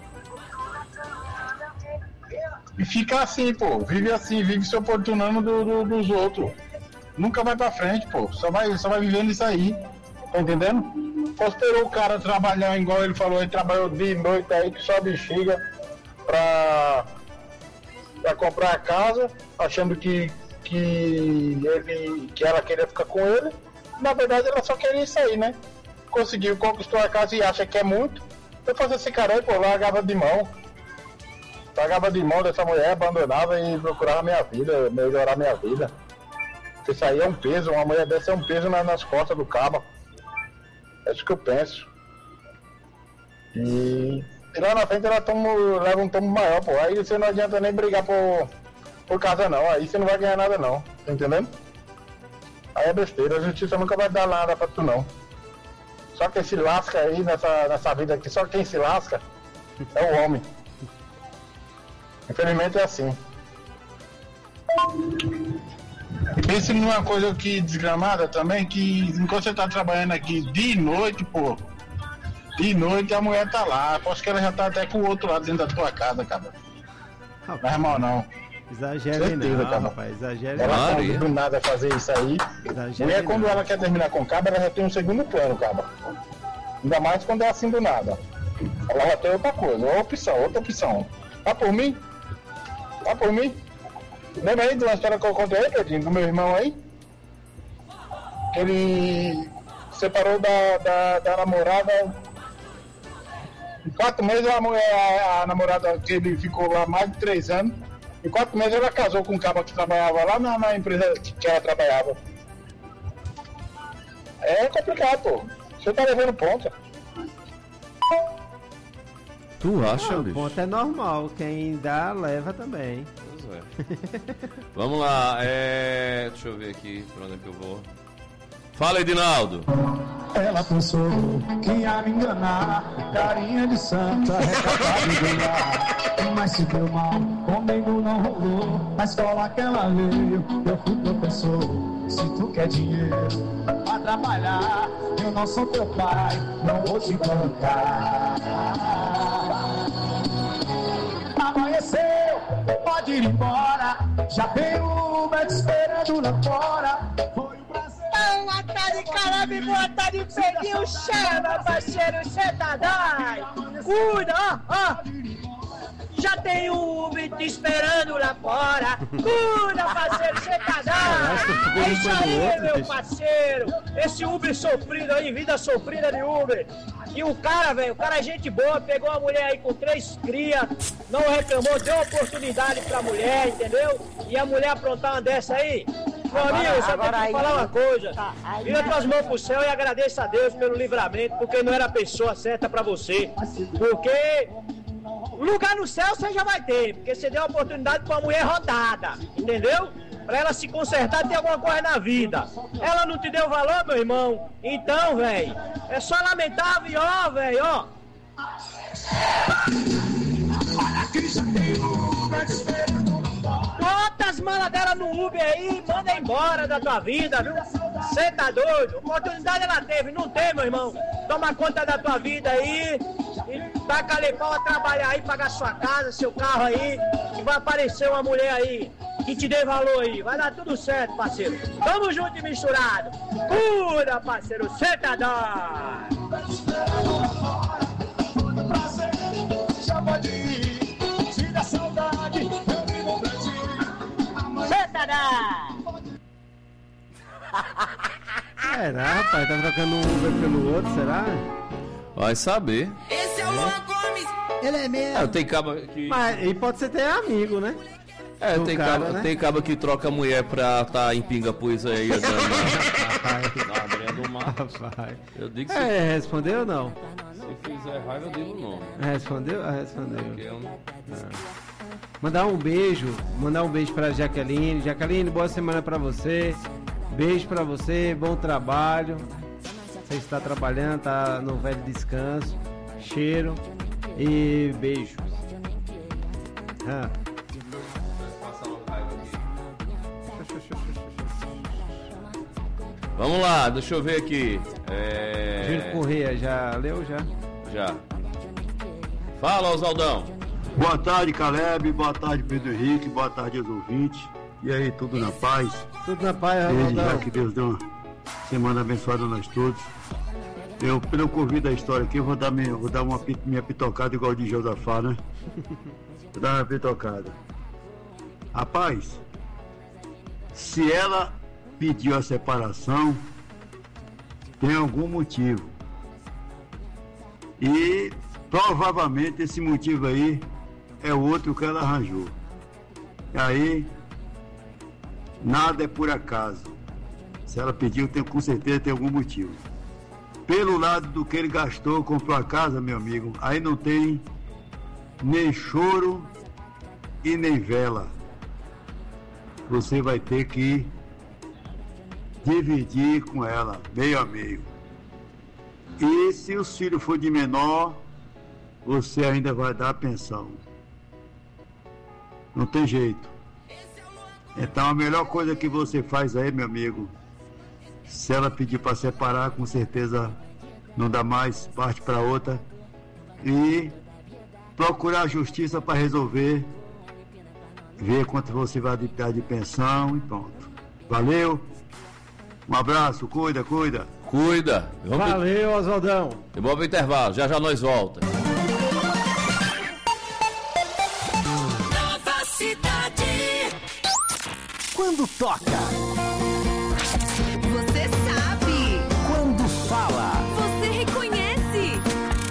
E fica assim, pô. Vive assim, vive se oportunando do, do- dos outros. Nunca vai pra frente, pô. Só vai, só vai vivendo isso aí. Tá entendendo? Esperou o cara trabalhar, igual ele falou, ele trabalhou dia e noite aí, que só bexiga pra. pra comprar a casa, achando que, que, ele, que ela queria ficar com ele. Na verdade, ela só queria isso aí, né? Conseguiu, conquistou a casa e acha que é muito. Eu fazer esse cara aí, pô, largava de mão. Largava de mão dessa mulher, abandonava e procurava minha vida, melhorar minha vida. Porque isso aí é um peso, uma mulher dessa é um peso na- nas costas do cabo. É isso que eu penso. E E lá na frente ela toma, leva um tombo maior, pô. Aí você não adianta nem brigar por, por casa não. Aí você não vai ganhar nada não. Tá entendendo? Aí é besteira, a justiça nunca vai dar nada pra tu não. Só quem se lasca aí nessa, nessa vida aqui, só quem se lasca é o homem. Infelizmente é assim. Pense numa coisa que desgramada também, que enquanto você tá trabalhando aqui de noite, pô, de noite a mulher tá lá. Aposto que ela já tá até com o outro lado dentro da tua casa, cara. Não é mal não. Exagere não, cara. Rapaz, exagere ela não. Ela do nada fazer isso aí. Exagere mulher quando não. Ela quer terminar com o cabo, ela já tem um segundo plano, cara. Ainda mais quando é assim do nada. Ela já tem outra coisa, outra opção, outra opção. Tá por mim? Tá por mim? Lembra aí de uma história que eu contei aí, Pedrinho, do meu irmão aí? Que ele separou da, da, da namorada. Em quatro meses a, mulher, a, a namorada que ele ficou lá mais de três anos. Em quatro meses ela casou com um cara que trabalhava lá na, na empresa que ela trabalhava. É complicado, pô. Você tá levando ponta. Tu acha, Não, bicho? ponto é normal. Quem dá, leva também. Pois é. Vamos lá, é... deixa eu ver aqui pra onde é que eu vou. Fala, Edinaldo. Ela pensou que ia me enganar, carinha de santa, recatada de ganhar. Mas se deu mal, comigo não rolou. Na escola que ela veio, eu fui professor. Se tu quer dinheiro pra trabalhar, eu não sou teu pai, não vou te bancar. Amanheceu, pode ir embora, já tem o Uber te esperando lá fora. Foi o prazer. Boa tarde, Caleb, boa tarde, Pedrinho, chama, parceiro, cê tá doido? Cuida, ó, ó. Já tem o Uber te esperando lá fora. Cuida, parceiro, cê tá doido? É isso aí, meu parceiro. Esse Uber sofrido aí, vida sofrida de Uber. E o cara, velho, o cara é gente boa, pegou a mulher aí com três crias, não reclamou, deu oportunidade pra mulher, entendeu? E a mulher aprontar uma dessa aí. Meu amigo, eu só tenho que falar uma coisa. Vira tuas mãos pro céu e agradeça a Deus pelo livramento, porque não era a pessoa certa pra você. Porque lugar no céu você já vai ter, porque você deu a oportunidade pra uma mulher rodada, entendeu? Pra ela se consertar e ter alguma coisa na vida. Ela não te deu valor, meu irmão? Então, velho, é só lamentável, ó, velho, ó. Bota as malas dela no Uber aí e manda embora da tua vida, viu? Você tá doido? Oportunidade ela teve, não tem, meu irmão? Toma conta da tua vida aí e taca a pau a trabalhar aí, pagar sua casa, seu carro aí, e vai aparecer uma mulher aí que te dê valor aí. Vai dar tudo certo, parceiro. Tamo junto e misturado. Cura, parceiro, você tá doido? Já pode ir, se dá saudade, eu vivo pra ti. Você tá doido? Será, rapaz? Tá trocando um Uber pelo outro, será? Vai saber. Esse é o Luan Gomes. Ele é mesmo. É, tem caba que... Mas e pode ser até amigo, né? É, Do tem cara, caba, né? tem caba que troca a mulher pra tá em Pingapuz aí, andando na, na beira do mar. Eu digo que se, É, respondeu ou não? se fizer raiva, eu digo o nome. Respondeu? Ah, respondeu. Porque eu não- Ah. Mandar um beijo, mandar um beijo pra Jaqueline. Jaqueline, boa semana pra você. Beijo pra você, bom trabalho. Você está trabalhando, tá no velho descanso. Cheiro e beijos. Ah. Vamos lá, deixa eu ver aqui. É... Júlio Correia, já leu já? Já. Fala, Osaldão. Boa tarde, Caleb. Boa tarde, Pedro Henrique. Boa tarde aos ouvintes. E aí, tudo na paz? Tudo na paz, Desde já Osaldão. que Deus dê uma semana abençoada a nós todos. Eu, pelo que eu ouvi da história aqui, eu vou dar, minha, vou dar uma pit- minha pitocada igual de Josafá, né? Vou dar uma pitocada. Rapaz, se ela pediu a separação, tem algum motivo. E provavelmente esse motivo aí é o outro que ela arranjou. E aí, nada é por acaso. Se ela pediu, tem, com certeza tem algum motivo. Pelo lado do que ele gastou, comprou a casa, meu amigo, aí não tem nem choro e nem vela. Você vai ter que dividir com ela, meio a meio. E se o filho for de menor, você ainda vai dar pensão. Não tem jeito. Então a melhor coisa que você faz aí, meu amigo, se ela pedir para separar, com certeza não dá mais, parte para outra. E procurar a justiça para resolver, ver quanto você vai dar de pensão e pronto. Valeu, um abraço, cuida, cuida. Cuida. Vamos Valeu, Oswaldão. E bom pro intervalo, já já nós volta. Nova Cidade. Quando toca, Você sabe. quando fala, Você reconhece.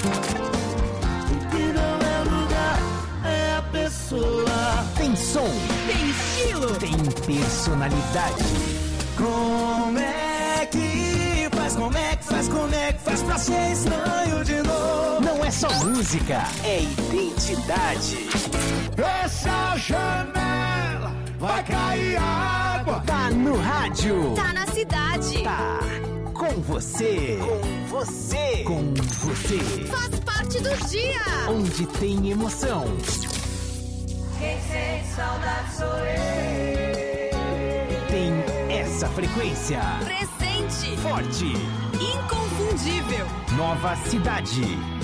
Que não é lugar, é a pessoa. tem som, Tem estilo. tem personalidade. Como é que faz, como é que faz, como é que faz pra ser estranho de novo? Não é só música, é identidade. Essa janela vai cair água. Tá no rádio. Tá na cidade. Tá com você. Com você. Com você. Faz parte do dia. Onde tem emoção. Quem sente saudade sou eu. Tem essa frequência. Presente. Forte. Inconfundível. Nova Cidade.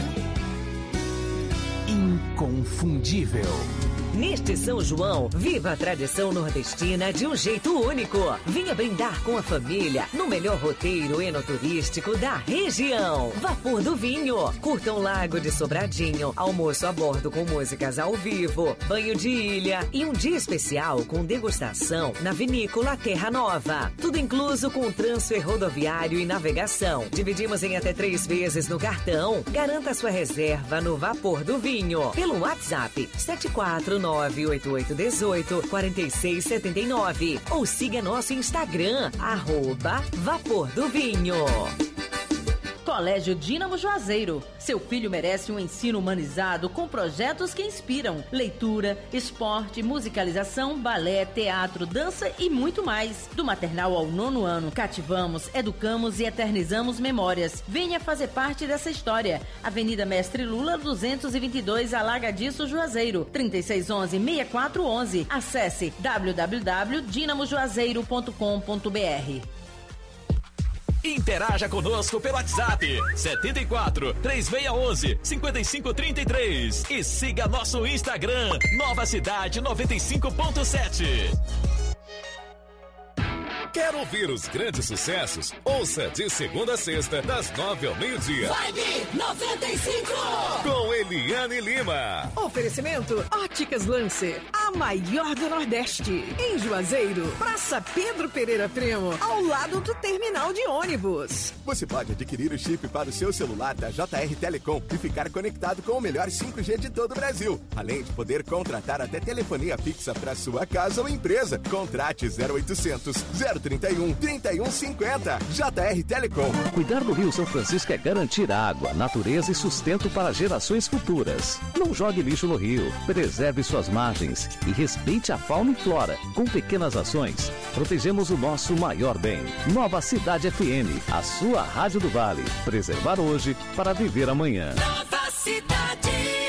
Inconfundível. Neste São João, viva a tradição nordestina de um jeito único. Venha brindar com a família no melhor roteiro enoturístico da região. Vapor do Vinho. Curta um lago de Sobradinho, almoço a bordo com músicas ao vivo, banho de ilha e um dia especial com degustação na vinícola Terra Nova. Tudo incluso com transfer rodoviário e navegação. Dividimos em até três vezes no cartão. Garanta sua reserva no Vapor do Vinho pelo WhatsApp sete quatro nove oito oito um oito quatro seis sete nove ou siga nosso Instagram, arroba Vapor do Vinho. Colégio Dínamo Juazeiro. Seu filho merece um ensino humanizado com projetos que inspiram. Leitura, esporte, musicalização, balé, teatro, dança e muito mais. Do maternal ao nono ano, cativamos, educamos e eternizamos memórias. Venha fazer parte dessa história. Avenida Mestre Lula, duzentos e vinte e dois, Alagadiço, Juazeiro. trinta e seis onze, sessenta e quatro onze. Acesse w w w ponto dinamo juazeiro ponto com ponto b r. Interaja conosco pelo WhatsApp setenta e quatro, três seis um um, cinco cinco três três e siga nosso Instagram Nova Cidade noventa e cinco ponto sete. Quer ouvir os grandes sucessos? Ouça de segunda a sexta, das nove ao meio-dia. Vibe noventa e cinco. Com Eliane Lima. Oferecimento Óticas Lancer, a maior do Nordeste. Em Juazeiro, Praça Pedro Pereira Primo, ao lado do terminal de ônibus. Você pode adquirir o chip para o seu celular da J R Telecom e ficar conectado com o melhor cinco G de todo o Brasil. Além de poder contratar até telefonia fixa para sua casa ou empresa. Contrate zero oitocentos, zero trinta e um, trinta e um cinquenta. J R Telecom. Cuidar do Rio São Francisco é garantir água, natureza e sustento para gerações futuras. Não jogue lixo no rio, preserve suas margens e respeite a fauna e flora. Com pequenas ações, protegemos o nosso maior bem. Nova Cidade F M, a sua rádio do Vale. Preservar hoje para viver amanhã. Nova Cidade.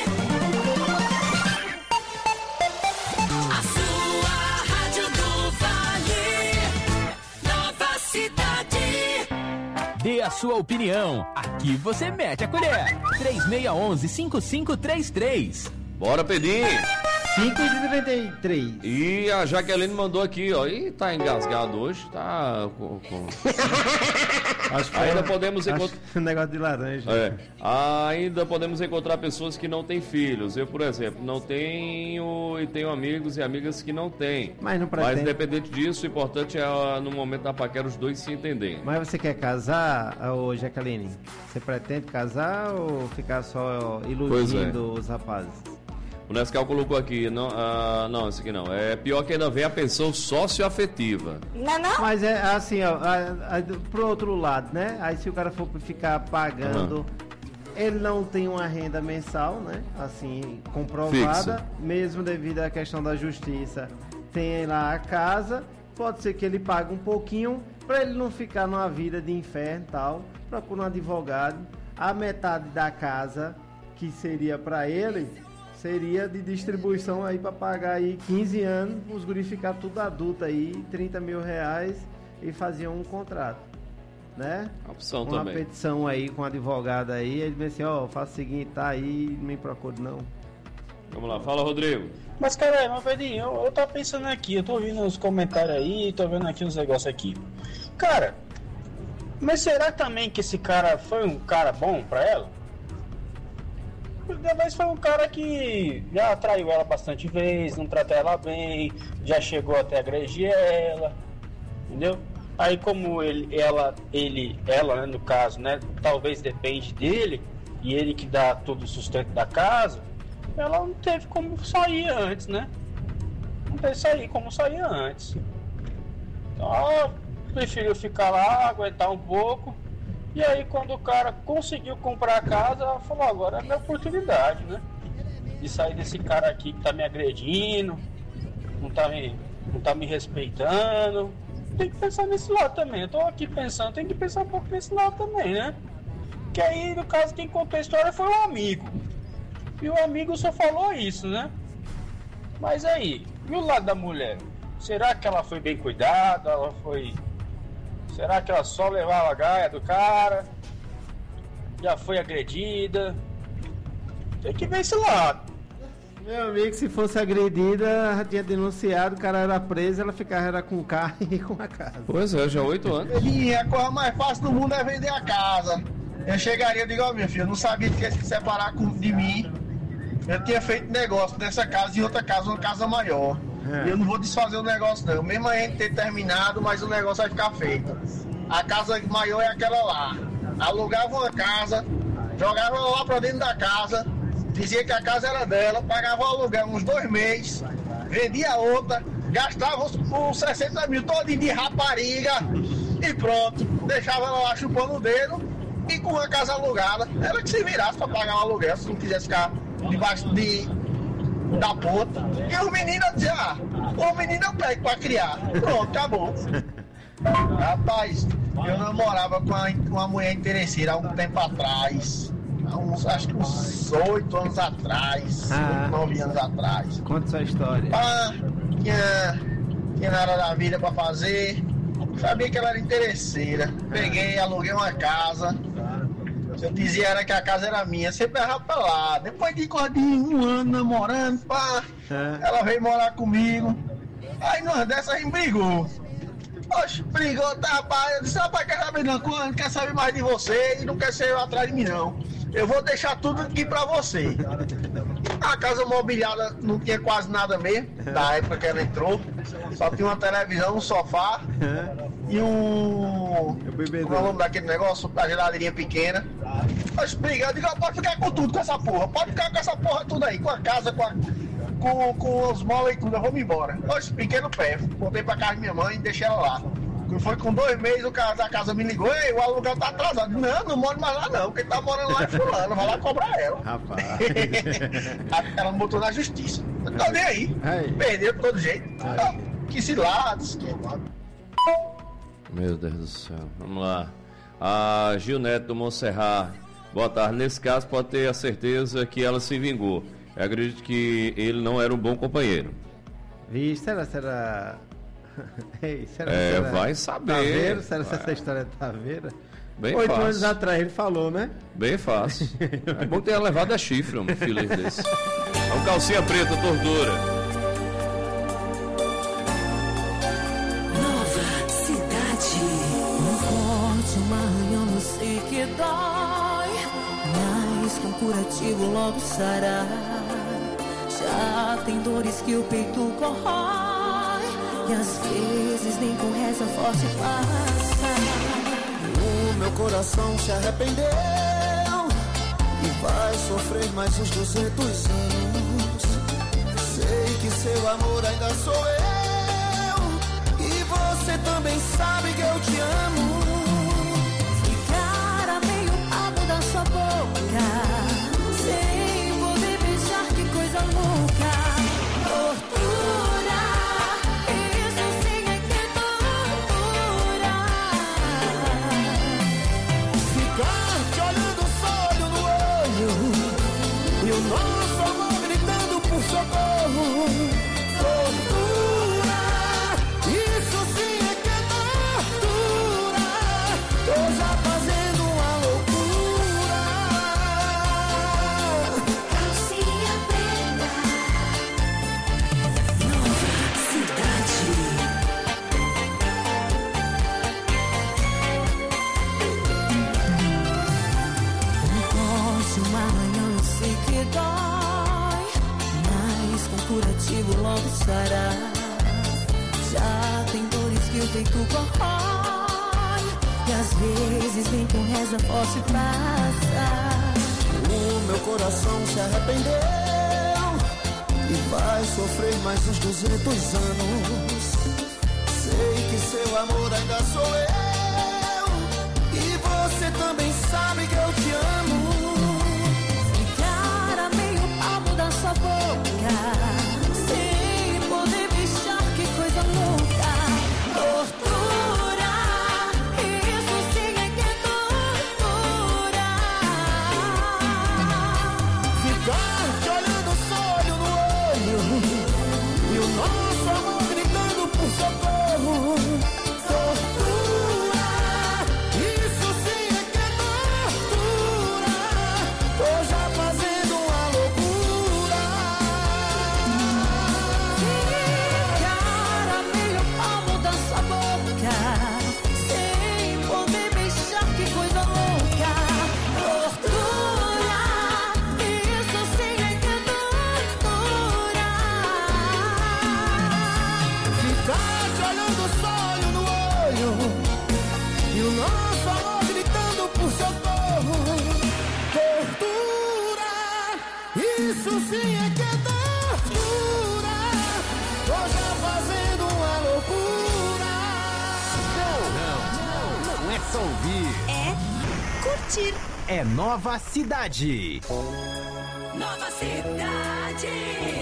A sua rádio do Vale. Nova Cidade. Dê a sua opinião. Aqui você mete a colher. três seis um um, cinco cinco três três. Bora, Pedrinho. cinco e trinta e três. E a Jaqueline mandou aqui, ó. E tá engasgado hoje, tá com... com... Acho que Ainda foi- podemos acho encontrar... que um negócio de laranja. É, ainda podemos encontrar pessoas que não têm filhos. Eu, por exemplo, não tenho e tenho amigos e amigas que não têm. Mas não Mas pretende. independente disso, o importante é no momento da paquera os dois se entenderem. Mas você quer casar, ô Jaqueline? Você pretende casar ou ficar só iludindo os rapazes? O Nescau colocou aqui, não, ah, não, esse aqui não. É pior que ainda vem a pensão socioafetiva. Não, não. Mas é assim, ó, a- a- pro outro lado, né? Aí se o cara for ficar pagando ele não tem uma renda mensal, né? Assim, comprovada, Fixa. mesmo devido à questão da justiça. Tem lá a casa, pode ser que ele pague um pouquinho para ele não ficar numa vida de inferno e tal. Procura um advogado. A metade da casa que seria para ele seria de distribuição aí para pagar aí quinze anos, os guri ficar tudo adulto aí, trinta mil reais e faziam um contrato, né? Opção Uma também. petição aí com o advogado aí, ele disse assim, ó, oh, faça o seguinte, tá aí, não me procure não. Vamos lá, fala, Rodrigo. Mas, cara, mas, Pedrinho, eu, eu tô pensando aqui, eu tô ouvindo os comentários aí, tô vendo aqui uns negócios aqui. Cara, mas será também que esse cara foi um cara bom pra ela? Talvez foi um cara que já atraiu ela bastante vezes, não tratou ela bem, já chegou até a agredir ela, entendeu? Aí como ele, ela, ele, ela, né, no caso, né, talvez depende dele, e ele que dá todo o sustento da casa, ela não teve como sair antes, né? Não teve sair como sair antes. Então ela preferiu ficar lá, aguentar um pouco. E aí quando o cara conseguiu comprar a casa, ela falou, agora é a minha oportunidade, né? De sair desse cara aqui que tá me agredindo, não tá me, não tá me respeitando. Tem que pensar nesse lado também. Eu tô aqui pensando, tem que pensar um pouco nesse lado também, né? Que aí, no caso, quem contou a história foi um amigo. E o amigo só falou isso, né? Mas aí, e o lado da mulher? Será que ela foi bem cuidada? Ela foi... Será que ela só levava a gaia do cara? Já foi agredida? Tem que ver esse lado. Meu amigo, se fosse agredida, já tinha denunciado, o cara era preso, ela ficava era com o carro e com a casa. Pois é, já oito anos. E a coisa mais fácil do mundo é vender a casa. Eu chegaria e digo, ó, meu filho, eu não sabia que ia se separar de mim. Eu tinha feito negócio nessa casa e outra casa, uma casa maior. É. E eu não vou desfazer o negócio não. Mesmo a gente ter terminado, mas o negócio vai ficar feito. A casa maior é aquela lá. Alugava uma casa, jogava ela lá pra dentro da casa, dizia que a casa era dela, pagava o aluguel uns dois meses, vendia outra, gastava os, os sessenta mil todinho de rapariga e pronto. Deixava ela lá chupando o dedo e com a casa alugada, ela que se virasse pra pagar o aluguel, se não quisesse ficar debaixo de, da ponta. E os meninos diziam, ah, o menino eu pego pra criar. Pronto, acabou. Rapaz, eu namorava com uma, com uma mulher interesseira há um tempo atrás. Há uns, acho que uns oito anos atrás, Ah. nove anos atrás. Conta sua história. Ah, tinha, tinha nada da vida pra fazer. Sabia que ela era interesseira. Peguei, aluguei uma casa. Eu dizia era que a casa era minha, sempre errava pra lá. Depois de coisa de um ano namorando, pá, ela veio morar comigo. Aí numa dessas a gente brigou. Oxe, brigou, tá, rapaz. Eu disse, rapaz, quer saber não, não quer saber mais de você e não quer ser eu atrás de mim, não. Eu vou deixar tudo aqui pra você. A casa mobiliada não tinha quase nada mesmo, da época que ela entrou. Só tinha uma televisão, um sofá e um... Como é o nome daquele negócio? A geladeirinha pequena. Mas brigando, digo, pode ficar com tudo, com essa porra. Pode ficar com essa porra tudo aí, com a casa, com, a, com, com os móveis e tudo. Eu vou me embora. Hoje, pequeno pé. Voltei pra casa de minha mãe e deixei ela lá. Foi com dois meses, o cara da casa me ligou, ei, o aluguel tá atrasado. Não, não moro mais lá não, quem tá morando lá é fulano, vai lá cobrar ela. Rapaz. Ela me botou na justiça. Não tô nem aí. Aí. Perdeu de todo jeito. Ah, que se lade. Meu Deus do céu. Vamos lá. A Gil Neto do Monserrat. Boa tarde. Nesse caso, pode ter a certeza que ela se vingou. Eu acredito que ele não era um bom companheiro. Vixe, será, será... Ei, será, É, será... vai saber. Taveira? Será Vai. essa história é Taveira? Bem Oito fácil. anos atrás ele falou, né? Bem fácil. É bom ter levado a chifre, um filho desse. É um calcinha preta, tortura. Nova cidade. Um corte, um arranhão, eu sei que dói, mas com curativo logo sará. Já tem dores que o peito corrói, e às vezes nem com reza forte passa. O meu coração se arrependeu e vai sofrer mais uns duzentos anos. Sei que seu amor ainda sou eu, e você também sabe que eu te amo. Ficar a meio papo da sua boca, passará. Já tem dores que o peito corrói, e às vezes nem com reza posso passar. O meu coração se arrependeu e vai sofrer mais uns duzentos anos. Sei que seu amor ainda sou eu, e você também sabe que eu te amo. Ficar a meio palmo da sua boca, sem poder beijar, que coisa louca. Tortura, isso sim é que é tortura. Ficar te olhando só olho no olho, e o nosso amor gritando por socorro. Tortura, isso sim é que é tortura. Tô já fazendo uma loucura. Ficar a meio palmo da sua boca, sem poder beijar, que coisa louca. Tortura, isso sim é que é tortura. Ficar te olhando só olho no olho, e o nosso amor gritando por socorro. Tortura, isso sim é que é tortura. Tô já fazendo uma loucura. Não, não é só ouvir. É curtir. É Nova Cidade. Nova Cidade.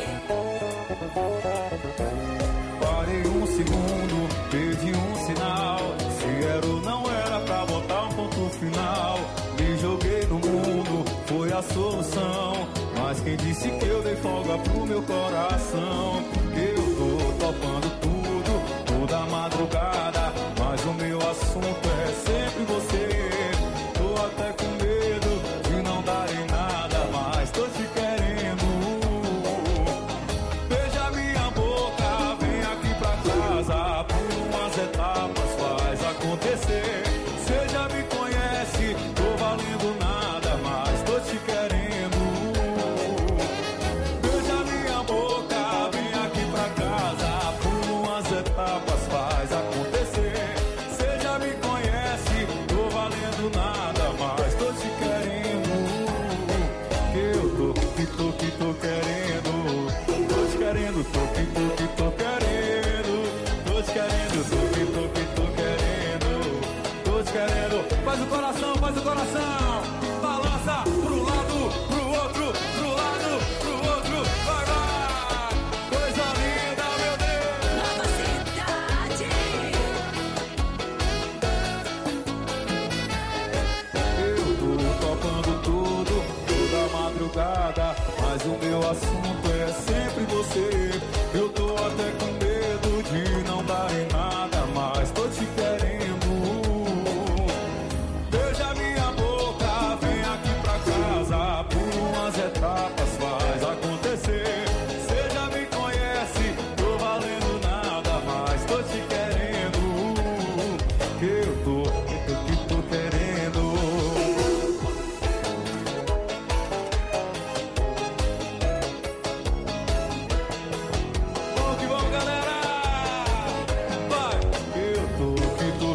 Parei um segundo, pedi um sinal. Se era ou não era pra botar um ponto final. Me joguei no mundo, foi a solução. Mas quem disse que eu dei folga pro meu coração? Que eu tô topando tudo, toda madrugada. Mas o meu assunto é sempre você. Tô até com medo de não dar em nada, mas tô te querendo. Beija minha boca, vem aqui pra casa. Por umas etapas faz acontecer. Cê já me conhece, tô valendo nada, mas tô te querendo. Beija minha boca, vem aqui pra casa. Por umas etapas faz acontecer. Cê já me conhece, tô valendo nada, mas tô te querendo. Que eu tô, que tô, que tô querendo. Tô te querendo, tô, que tô, que tô querendo. Tô te querendo, tô, que tô, que tô querendo. Tô te querendo. Faz o coração, faz o coração.